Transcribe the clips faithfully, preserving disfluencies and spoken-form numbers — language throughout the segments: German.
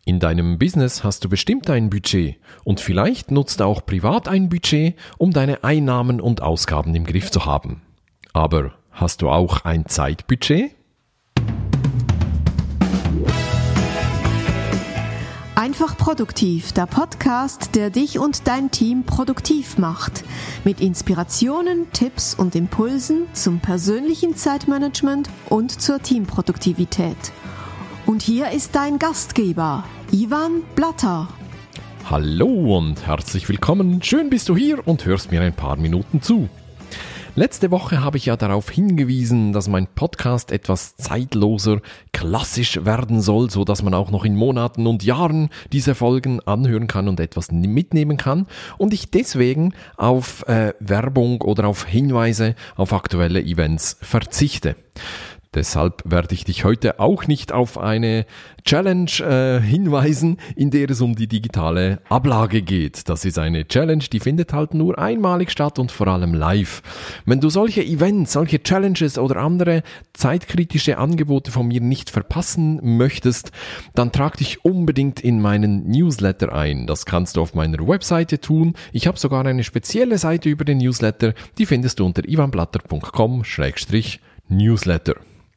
In deinem Business hast du bestimmt ein Budget und vielleicht nutzt du auch privat ein Budget, um deine Einnahmen und Ausgaben im Griff zu haben. Aber hast du auch ein Zeitbudget? Einfach produktiv, der Podcast, der dich und dein Team produktiv macht. Mit Inspirationen, Tipps und Impulsen zum persönlichen Zeitmanagement und zur Teamproduktivität. Und hier ist dein Gastgeber, Ivan Blatter. Hallo und herzlich willkommen. Schön bist du hier und hörst mir ein paar Minuten zu. Letzte Woche habe ich ja darauf hingewiesen, dass mein Podcast etwas zeitloser, klassisch werden soll, so dass man auch noch in Monaten und Jahren diese Folgen anhören kann und etwas mitnehmen kann und ich deswegen auf äh, Werbung oder auf Hinweise auf aktuelle Events verzichte. Deshalb werde ich dich heute auch nicht auf eine Challenge äh, hinweisen, in der es um die digitale Ablage geht. Das ist eine Challenge, die findet halt nur einmalig statt und vor allem live. Wenn du solche Events, solche Challenges oder andere zeitkritische Angebote von mir nicht verpassen möchtest, dann trag dich unbedingt in meinen Newsletter ein. Das kannst du auf meiner Webseite tun. Ich habe sogar eine spezielle Seite über den Newsletter, die findest du unter ivanblatter punkt com slash newsletter.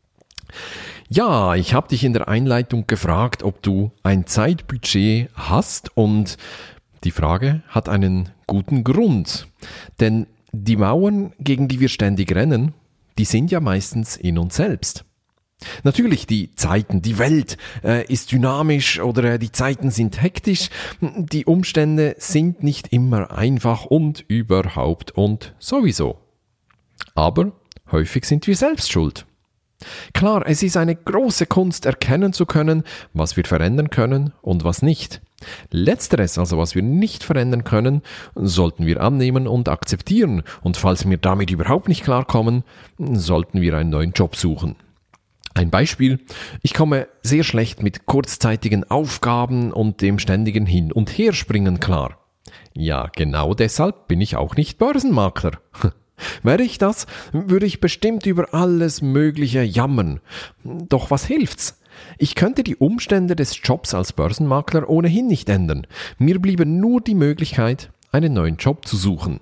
Ja, ich habe dich in der Einleitung gefragt, ob du ein Zeitbudget hast und die Frage hat einen guten Grund. Denn die Mauern, gegen die wir ständig rennen, die sind ja meistens in uns selbst. Natürlich, die Zeiten, die Welt äh, ist dynamisch oder äh, die Zeiten sind hektisch, die Umstände sind nicht immer einfach und überhaupt und sowieso. Aber häufig sind wir selbst schuld. Klar, es ist eine große Kunst, erkennen zu können, was wir verändern können und was nicht. Letzteres, also was wir nicht verändern können, sollten wir annehmen und akzeptieren. Und falls wir damit überhaupt nicht klarkommen, sollten wir einen neuen Job suchen. Ein Beispiel: Ich komme sehr schlecht mit kurzzeitigen Aufgaben und dem ständigen Hin- und Herspringen klar. Ja, genau deshalb bin ich auch nicht Börsenmakler. Wäre ich das, würde ich bestimmt über alles Mögliche jammern. Doch was hilft's? Ich könnte die Umstände des Jobs als Börsenmakler ohnehin nicht ändern. Mir bliebe nur die Möglichkeit, einen neuen Job zu suchen.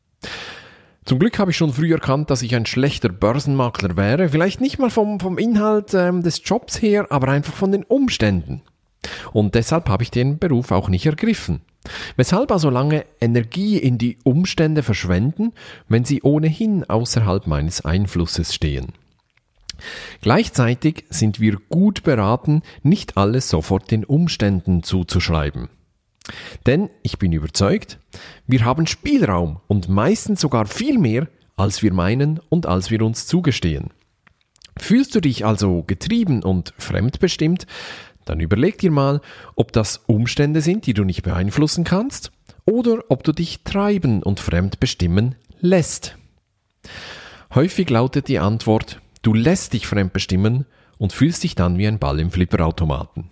Zum Glück habe ich schon früh erkannt, dass ich ein schlechter Börsenmakler wäre. Vielleicht nicht mal vom, vom Inhalt ähm, des Jobs her, aber einfach von den Umständen. Und deshalb habe ich den Beruf auch nicht ergriffen. Weshalb also lange Energie in die Umstände verschwenden, wenn sie ohnehin außerhalb meines Einflusses stehen? Gleichzeitig sind wir gut beraten, nicht alles sofort den Umständen zuzuschreiben. Denn ich bin überzeugt, wir haben Spielraum und meistens sogar viel mehr, als wir meinen und als wir uns zugestehen. Fühlst du dich also getrieben und fremdbestimmt, dann überleg dir mal, ob das Umstände sind, die du nicht beeinflussen kannst, oder ob du dich treiben und fremd bestimmen lässt. Häufig lautet die Antwort, du lässt dich fremd bestimmen und fühlst dich dann wie ein Ball im Flipperautomaten.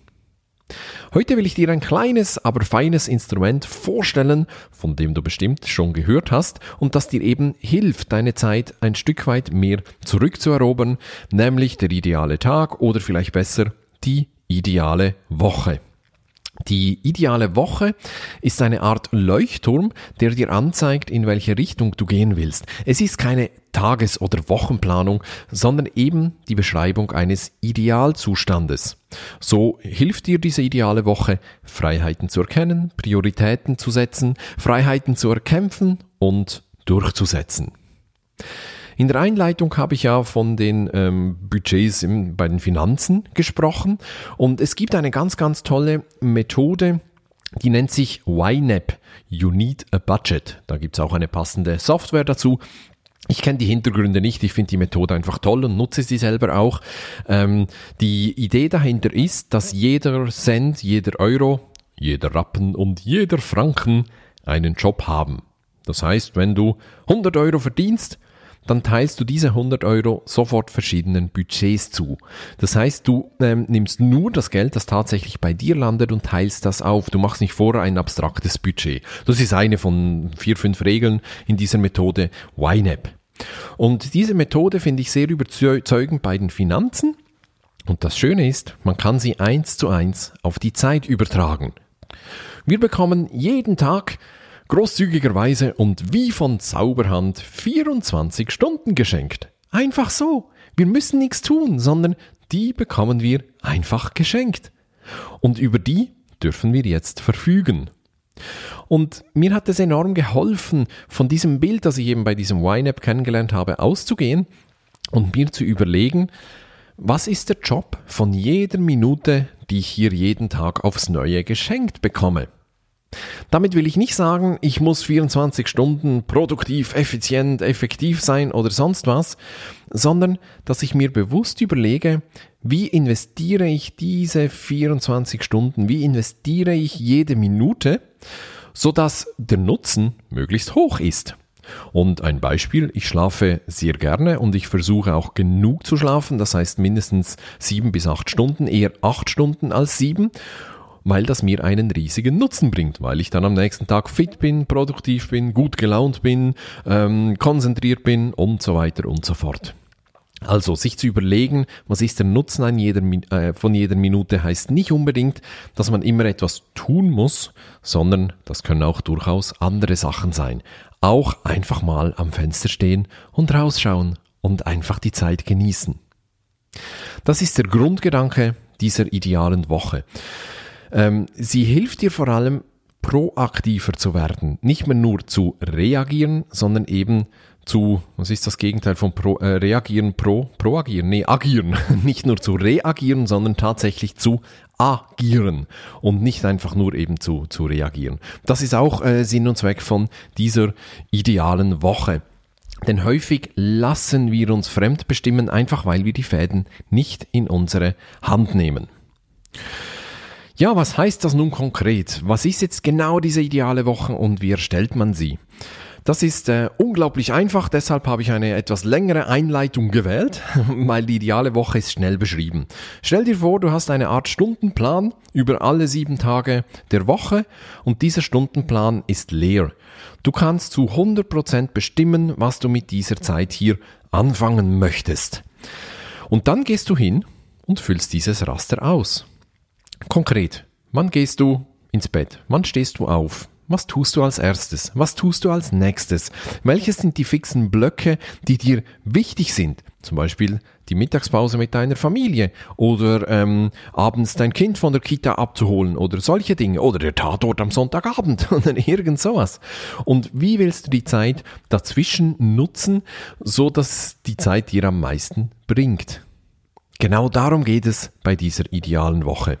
Heute will ich dir ein kleines, aber feines Instrument vorstellen, von dem du bestimmt schon gehört hast und das dir eben hilft, deine Zeit ein Stück weit mehr zurückzuerobern, nämlich der ideale Tag oder vielleicht besser die ideale Woche. Die ideale Woche ist eine Art Leuchtturm, der dir anzeigt, in welche Richtung du gehen willst. Es ist keine Tages- oder Wochenplanung, sondern eben die Beschreibung eines Idealzustandes. So hilft dir diese ideale Woche, Freiheiten zu erkennen, Prioritäten zu setzen, Freiheiten zu erkämpfen und durchzusetzen. In der Einleitung habe ich ja von den ähm, Budgets im, bei den Finanzen gesprochen und es gibt eine ganz, ganz tolle Methode, die nennt sich Y N A B, You Need a Budget. Da gibt es auch eine passende Software dazu. Ich kenne die Hintergründe nicht, ich finde die Methode einfach toll und nutze sie selber auch. Ähm, die Idee dahinter ist, dass jeder Cent, jeder Euro, jeder Rappen und jeder Franken einen Job haben. Das heißt, wenn du hundert Euro verdienst, dann teilst du diese hundert Euro sofort verschiedenen Budgets zu. Das heißt, du ähm, nimmst nur das Geld, das tatsächlich bei dir landet und teilst das auf. Du machst nicht vorher ein abstraktes Budget. Das ist eine von vier, fünf Regeln in dieser Methode Y N A B. Und diese Methode finde ich sehr überzeugend bei den Finanzen. Und das Schöne ist, man kann sie eins zu eins auf die Zeit übertragen. Wir bekommen jeden Tag großzügigerweise und wie von Zauberhand vierundzwanzig Stunden geschenkt. Einfach so. Wir müssen nichts tun, sondern die bekommen wir einfach geschenkt. Und über die dürfen wir jetzt verfügen. Und mir hat es enorm geholfen, von diesem Bild, das ich eben bei diesem Y NAB kennengelernt habe, auszugehen und mir zu überlegen, was ist der Job von jeder Minute, die ich hier jeden Tag aufs Neue geschenkt bekomme? Damit will ich nicht sagen, ich muss vierundzwanzig Stunden produktiv, effizient, effektiv sein oder sonst was, sondern dass ich mir bewusst überlege, wie investiere ich diese vierundzwanzig Stunden, wie investiere ich jede Minute, sodass der Nutzen möglichst hoch ist. Und ein Beispiel, ich schlafe sehr gerne und ich versuche auch genug zu schlafen, das heißt mindestens sieben bis acht Stunden, eher acht Stunden als sieben, weil das mir einen riesigen Nutzen bringt, weil ich dann am nächsten Tag fit bin, produktiv bin, gut gelaunt bin, ähm, konzentriert bin und so weiter und so fort. Also sich zu überlegen, was ist der Nutzen an jeder, äh, von jeder Minute, heißt nicht unbedingt, dass man immer etwas tun muss, sondern das können auch durchaus andere Sachen sein. Auch einfach mal am Fenster stehen und rausschauen und einfach die Zeit genießen. Das ist der Grundgedanke dieser idealen Woche. Ähm, sie hilft dir vor allem, proaktiver zu werden. Nicht mehr nur zu reagieren, sondern eben zu, was ist das Gegenteil von pro, äh, reagieren, pro, proagieren? Nee, agieren. Nicht nur zu reagieren, sondern tatsächlich zu agieren und nicht einfach nur eben zu, zu reagieren. Das ist auch äh, Sinn und Zweck von dieser idealen Woche. Denn häufig lassen wir uns fremdbestimmen, einfach weil wir die Fäden nicht in unsere Hand nehmen. Ja, was heißt das nun konkret? Was ist jetzt genau diese ideale Woche und wie erstellt man sie? Das ist äh, unglaublich einfach, deshalb habe ich eine etwas längere Einleitung gewählt, weil die ideale Woche ist schnell beschrieben. Stell dir vor, du hast eine Art Stundenplan über alle sieben Tage der Woche und dieser Stundenplan ist leer. Du kannst zu hundert Prozent bestimmen, was du mit dieser Zeit hier anfangen möchtest. Und dann gehst du hin und füllst dieses Raster aus. Konkret, wann gehst du ins Bett? Wann stehst du auf? Was tust du als erstes? Was tust du als nächstes? Welches sind die fixen Blöcke, die dir wichtig sind? Zum Beispiel die Mittagspause mit deiner Familie oder ähm, abends dein Kind von der Kita abzuholen oder solche Dinge oder der Tatort am Sonntagabend oder irgend sowas. Und wie willst du die Zeit dazwischen nutzen, so dass die Zeit dir am meisten bringt? Genau darum geht es bei dieser idealen Woche.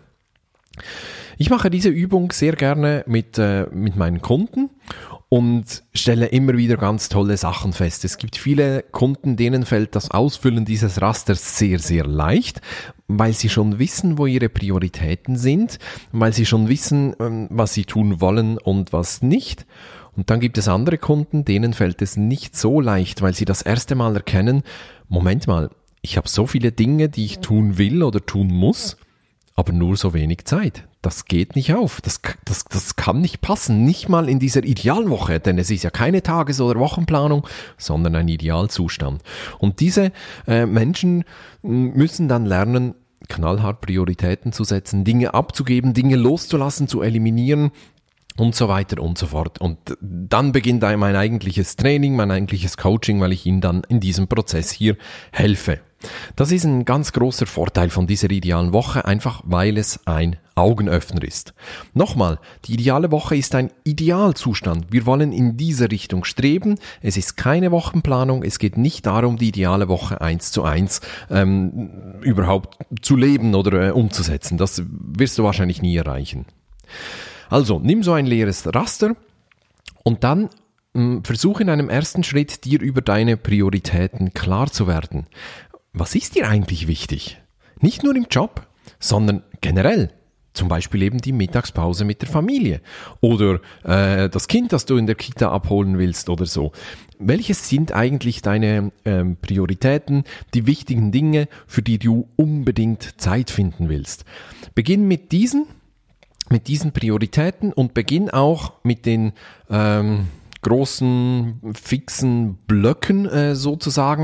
Ich mache diese Übung sehr gerne mit, äh, mit meinen Kunden und stelle immer wieder ganz tolle Sachen fest. Es gibt viele Kunden, denen fällt das Ausfüllen dieses Rasters sehr, sehr leicht, weil sie schon wissen, wo ihre Prioritäten sind, weil sie schon wissen, ähm, was sie tun wollen und was nicht. Und dann gibt es andere Kunden, denen fällt es nicht so leicht, weil sie das erste Mal erkennen, Moment mal, ich habe so viele Dinge, die ich tun will oder tun muss, aber nur so wenig Zeit. Das geht nicht auf. Das, das, das kann nicht passen. Nicht mal in dieser Idealwoche, denn es ist ja keine Tages- oder Wochenplanung, sondern ein Idealzustand. Und diese äh, Menschen müssen dann lernen, knallhart Prioritäten zu setzen, Dinge abzugeben, Dinge loszulassen, zu eliminieren und so weiter und so fort. Und dann beginnt mein eigentliches Training, mein eigentliches Coaching, weil ich ihnen dann in diesem Prozess hier helfe. Das ist ein ganz großer Vorteil von dieser idealen Woche, einfach weil es ein Augenöffner ist. Nochmal, die ideale Woche ist ein Idealzustand. Wir wollen in diese Richtung streben. Es ist keine Wochenplanung. Es geht nicht darum, die ideale Woche eins zu eins ähm, überhaupt zu leben oder äh, umzusetzen. Das wirst du wahrscheinlich nie erreichen. Also, nimm so ein leeres Raster und dann mh, versuch in einem ersten Schritt, dir über deine Prioritäten klar zu werden. Was ist dir eigentlich wichtig? Nicht nur im Job, sondern generell. Zum Beispiel eben die Mittagspause mit der Familie oder äh, das Kind, das du in der Kita abholen willst oder so. Welches sind eigentlich deine ähm, Prioritäten, die wichtigen Dinge, für die du unbedingt Zeit finden willst? Beginn mit diesen, mit diesen Prioritäten und beginn auch mit den ähm, großen, fixen Blöcken äh, sozusagen.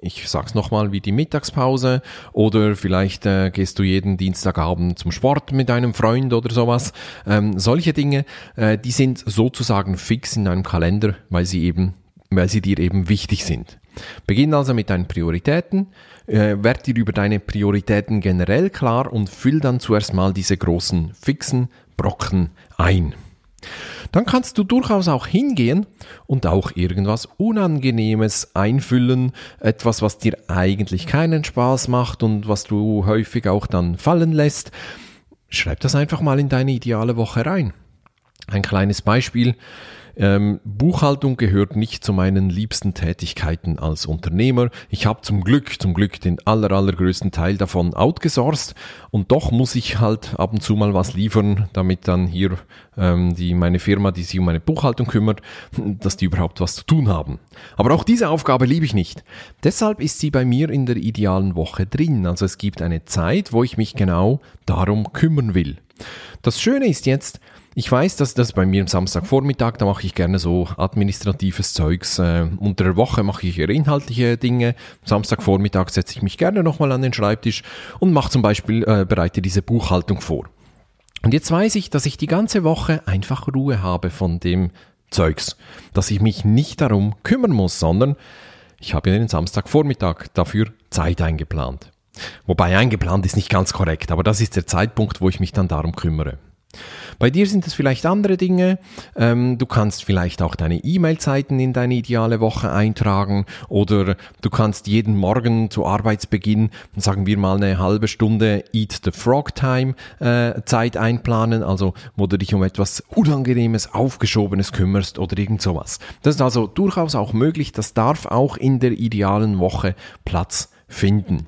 ich sag's nochmal, wie die Mittagspause oder vielleicht äh, gehst du jeden Dienstagabend zum Sport mit einem Freund oder sowas. Ähm, solche Dinge, äh, die sind sozusagen fix in deinem Kalender, weil sie eben, weil sie dir eben wichtig sind. Beginn also mit deinen Prioritäten, äh, werd dir über deine Prioritäten generell klar und füll dann zuerst mal diese großen fixen Brocken ein. Dann kannst du durchaus auch hingehen und auch irgendwas Unangenehmes einfüllen, etwas, was dir eigentlich keinen Spaß macht und was du häufig auch dann fallen lässt. Schreib das einfach mal in deine ideale Woche rein. Ein kleines Beispiel. Ähm, Buchhaltung gehört nicht zu meinen liebsten Tätigkeiten als Unternehmer. Ich habe zum Glück, zum Glück den aller, allergrößten Teil davon outgesourced und doch muss ich halt ab und zu mal was liefern, damit dann hier ähm, die meine Firma, die sich um meine Buchhaltung kümmert, dass die überhaupt was zu tun haben. Aber auch diese Aufgabe liebe ich nicht. Deshalb ist sie bei mir in der idealen Woche drin. Also es gibt eine Zeit, wo ich mich genau darum kümmern will. Das Schöne ist jetzt, ich weiß, dass das bei mir am Samstagvormittag, da mache ich gerne so administratives Zeugs. Äh, unter der Woche mache ich eher inhaltliche Dinge. Samstagvormittag setze ich mich gerne nochmal an den Schreibtisch und mache zum Beispiel, äh, bereite diese Buchhaltung vor. Und jetzt weiß ich, dass ich die ganze Woche einfach Ruhe habe von dem Zeugs. Dass ich mich nicht darum kümmern muss, sondern ich habe den Samstagvormittag dafür Zeit eingeplant. Wobei eingeplant ist nicht ganz korrekt, aber das ist der Zeitpunkt, wo ich mich dann darum kümmere. Bei dir sind es vielleicht andere Dinge. Ähm, du kannst vielleicht auch deine E-Mail-Zeiten in deine ideale Woche eintragen oder du kannst jeden Morgen zu Arbeitsbeginn, sagen wir mal eine halbe Stunde Eat the Frog Time äh, Zeit einplanen, also wo du dich um etwas Unangenehmes, Aufgeschobenes kümmerst oder irgend sowas. Das ist also durchaus auch möglich, das darf auch in der idealen Woche Platz finden.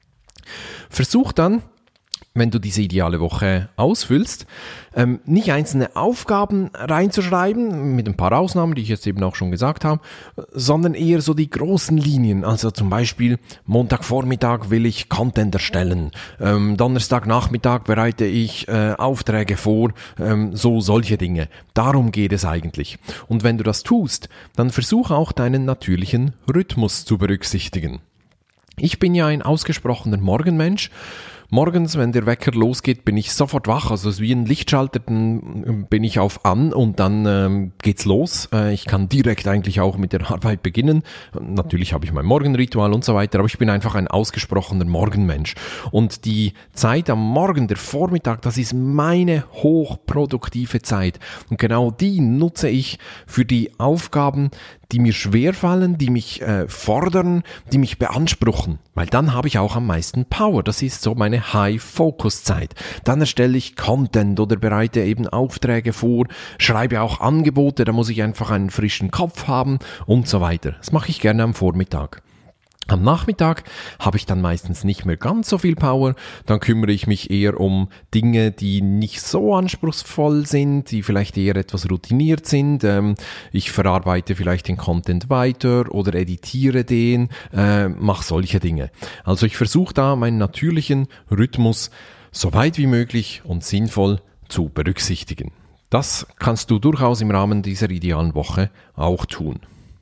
Versuch dann, wenn du diese ideale Woche ausfüllst, ähm, nicht einzelne Aufgaben reinzuschreiben, mit ein paar Ausnahmen, die ich jetzt eben auch schon gesagt habe, sondern eher so die großen Linien. Also zum Beispiel Montagvormittag will ich Content erstellen, ähm, Donnerstagnachmittag bereite ich äh, Aufträge vor, ähm, so solche Dinge. Darum geht es eigentlich. Und wenn du das tust, dann versuch auch deinen natürlichen Rhythmus zu berücksichtigen. Ich bin ja ein ausgesprochener Morgenmensch. Morgens, wenn der Wecker losgeht, bin ich sofort wach, also es ist wie ein Lichtschalter, dann bin ich auf an und dann ähm, geht's los. Äh, ich kann direkt eigentlich auch mit der Arbeit beginnen. Natürlich habe ich mein Morgenritual und so weiter, aber ich bin einfach ein ausgesprochener Morgenmensch. Und die Zeit am Morgen, der Vormittag, das ist meine hochproduktive Zeit. Und genau die nutze ich für die Aufgaben, die mir schwerfallen, die mich äh, fordern, die mich beanspruchen, weil dann habe ich auch am meisten Power. Das ist so meine High-Focus-Zeit. Dann erstelle ich Content oder bereite eben Aufträge vor, schreibe auch Angebote, da muss ich einfach einen frischen Kopf haben und so weiter. Das mache ich gerne am Vormittag. Am Nachmittag habe ich dann meistens nicht mehr ganz so viel Power, dann kümmere ich mich eher um Dinge, die nicht so anspruchsvoll sind, die vielleicht eher etwas routiniert sind. Ähm, ich verarbeite vielleicht den Content weiter oder editiere den, äh, mache solche Dinge. Also ich versuche da meinen natürlichen Rhythmus so weit wie möglich und sinnvoll zu berücksichtigen. Das kannst du durchaus im Rahmen dieser idealen Woche auch tun.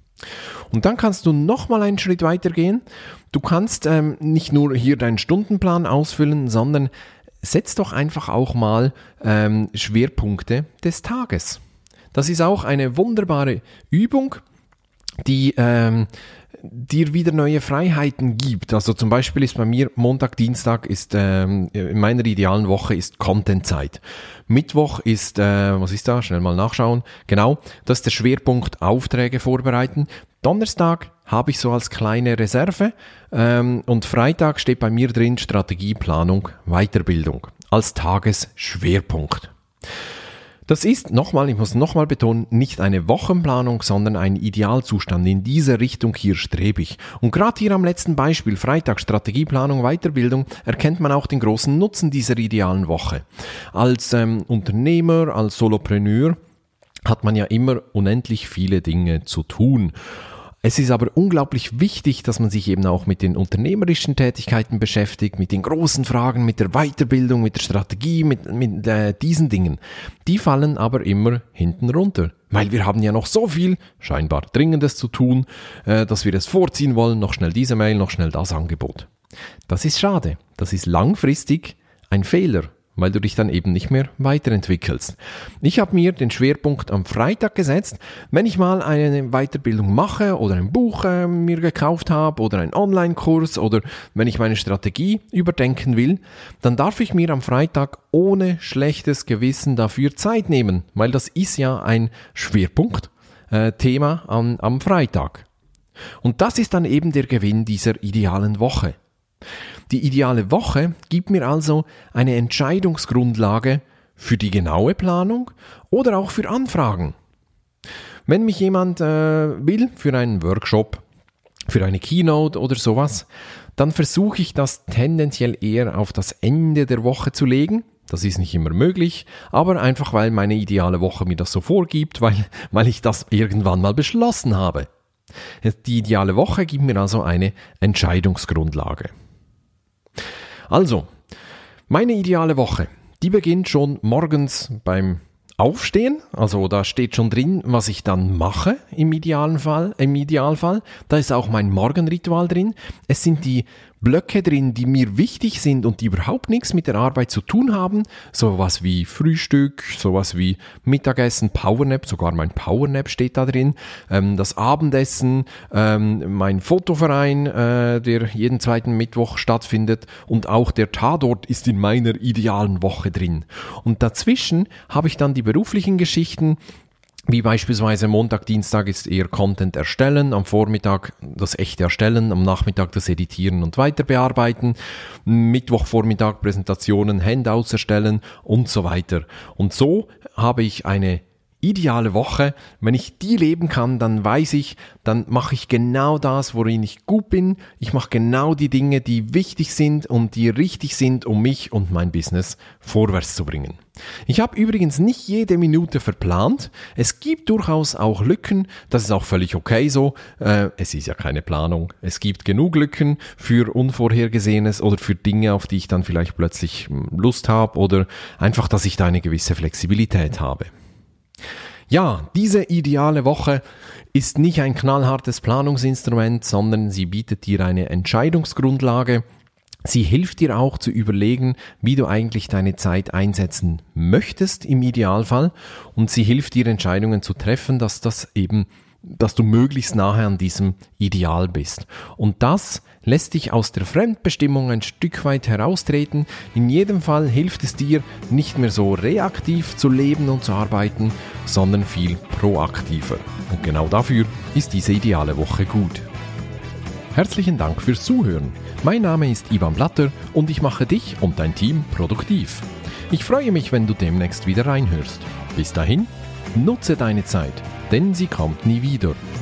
Und dann kannst du nochmal einen Schritt weiter gehen. Du kannst ähm, nicht nur hier deinen Stundenplan ausfüllen, sondern setz doch einfach auch mal ähm, Schwerpunkte des Tages. Das ist auch eine wunderbare Übung, die ähm, dir wieder neue Freiheiten gibt. Also zum Beispiel ist bei mir Montag, Dienstag ist ähm, in meiner idealen Woche ist Content-Zeit. Mittwoch ist, äh, was ist da? Schnell mal nachschauen. Genau, das ist der Schwerpunkt Aufträge vorbereiten. Donnerstag habe ich so als kleine Reserve ähm, und Freitag steht bei mir drin Strategieplanung, Weiterbildung als Tagesschwerpunkt. Das ist, nochmal, ich muss nochmal betonen, nicht eine Wochenplanung, sondern ein Idealzustand. In diese Richtung hier strebe ich. Und gerade hier am letzten Beispiel, Freitag, Strategieplanung, Weiterbildung, erkennt man auch den großen Nutzen dieser idealen Woche. Als ähm, Unternehmer, als Solopreneur hat man ja immer unendlich viele Dinge zu tun. Es ist aber unglaublich wichtig, dass man sich eben auch mit den unternehmerischen Tätigkeiten beschäftigt, mit den großen Fragen, mit der Weiterbildung, mit der Strategie, mit, mit äh, diesen Dingen. Die fallen aber immer hinten runter. Weil wir haben ja noch so viel, scheinbar Dringendes zu tun, äh, dass wir es vorziehen wollen, noch schnell diese Mail, noch schnell das Angebot. Das ist schade. Das ist langfristig ein Fehler, weil du dich dann eben nicht mehr weiterentwickelst. Ich habe mir den Schwerpunkt am Freitag gesetzt. Wenn ich mal eine Weiterbildung mache oder ein Buch äh, mir gekauft habe oder einen Online-Kurs oder wenn ich meine Strategie überdenken will, dann darf ich mir am Freitag ohne schlechtes Gewissen dafür Zeit nehmen, weil das ist ja ein Schwerpunktthema äh, am, am Freitag. Und das ist dann eben der Gewinn dieser idealen Woche. Die ideale Woche gibt mir also eine Entscheidungsgrundlage für die genaue Planung oder auch für Anfragen. Wenn mich jemand äh, will für einen Workshop, für eine Keynote oder sowas, dann versuche ich das tendenziell eher auf das Ende der Woche zu legen. Das ist nicht immer möglich, aber einfach weil meine ideale Woche mir das so vorgibt, weil, weil ich das irgendwann mal beschlossen habe. Die ideale Woche gibt mir also eine Entscheidungsgrundlage. Also, meine ideale Woche, die beginnt schon morgens beim Aufstehen, also da steht schon drin, was ich dann mache im idealen Fall, im Idealfall. Da ist auch mein Morgenritual drin. Es sind die Blöcke drin, die mir wichtig sind und die überhaupt nichts mit der Arbeit zu tun haben. Sowas wie Frühstück, sowas wie Mittagessen, Powernap, sogar mein Powernap steht da drin. Ähm, das Abendessen, ähm, mein Fotoverein, äh, der jeden zweiten Mittwoch stattfindet und auch der Tatort ist in meiner idealen Woche drin. Und dazwischen habe ich dann die beruflichen Geschichten, wie beispielsweise Montag, Dienstag ist eher Content erstellen, am Vormittag das echte Erstellen, am Nachmittag das Editieren und Weiterbearbeiten, Mittwochvormittag Präsentationen, Handouts erstellen und so weiter. Und so habe ich eine ideale Woche. Wenn ich die leben kann, dann weiß ich, dann mache ich genau das, worin ich gut bin. Ich mache genau die Dinge, die wichtig sind und die richtig sind, um mich und mein Business vorwärts zu bringen. Ich habe übrigens nicht jede Minute verplant. Es gibt durchaus auch Lücken. Das ist auch völlig okay so. Äh, es ist ja keine Planung. Es gibt genug Lücken für Unvorhergesehenes oder für Dinge, auf die ich dann vielleicht plötzlich Lust habe oder einfach, dass ich da eine gewisse Flexibilität habe. Ja, diese ideale Woche ist nicht ein knallhartes Planungsinstrument, sondern sie bietet dir eine Entscheidungsgrundlage. Sie hilft dir auch zu überlegen, wie du eigentlich deine Zeit einsetzen möchtest im Idealfall und sie hilft dir Entscheidungen zu treffen, dass das eben, dass du möglichst nahe an diesem Ideal bist. Und das lässt dich aus der Fremdbestimmung ein Stück weit heraustreten. In jedem Fall hilft es dir, nicht mehr so reaktiv zu leben und zu arbeiten, sondern viel proaktiver. Und genau dafür ist diese ideale Woche gut. Herzlichen Dank fürs Zuhören. Mein Name ist Ivan Blatter und ich mache dich und dein Team produktiv. Ich freue mich, wenn du demnächst wieder reinhörst. Bis dahin, nutze deine Zeit, denn sie kommt nie wieder.